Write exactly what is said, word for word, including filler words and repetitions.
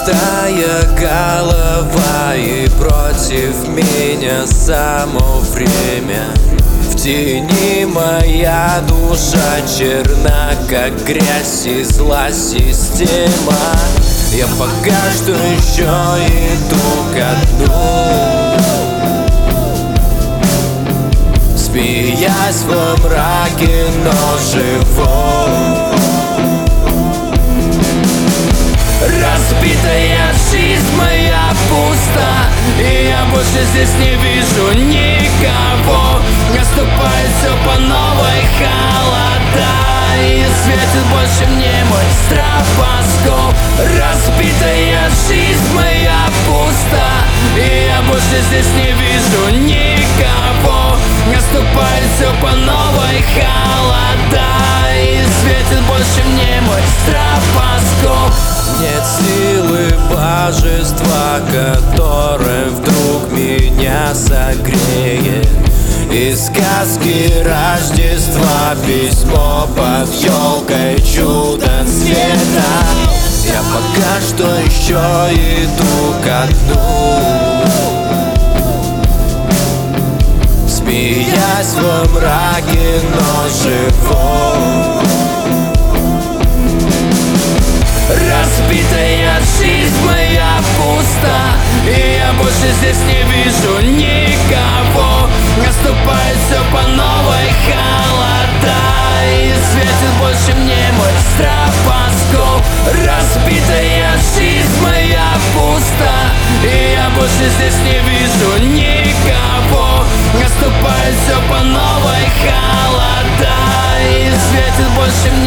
Пустая голова, и против меня само время. В тени моя душа черна, как грязь и зла система. Я пока что еще иду ко дну, смеясь во мраке, но живой. Разбитая жизнь моя пуста, и я больше здесь не вижу никого. Наступает все по новой холода, и светит больше мне мой стробоскоп. Разбитая жизнь моя пуста, и я больше здесь не вижу никого. Наступает все по новой холода, и светит больше мне мой стробоскоп. Нет силы божества, которое вдруг меня согреет. Из сказки Рождества письмо под елкой, чудо цвета. Я пока что еще иду ко дну, смеясь во мраке, но живой. Разбитая жизнь моя пуста, и я больше здесь не вижу никого. Наступает все по новой холода, и светит больше мне мой стробоскоп. Разбитая жизнь моя пуста, и я больше здесь не вижу никого. Наступает все по новой холода, и светит больше мне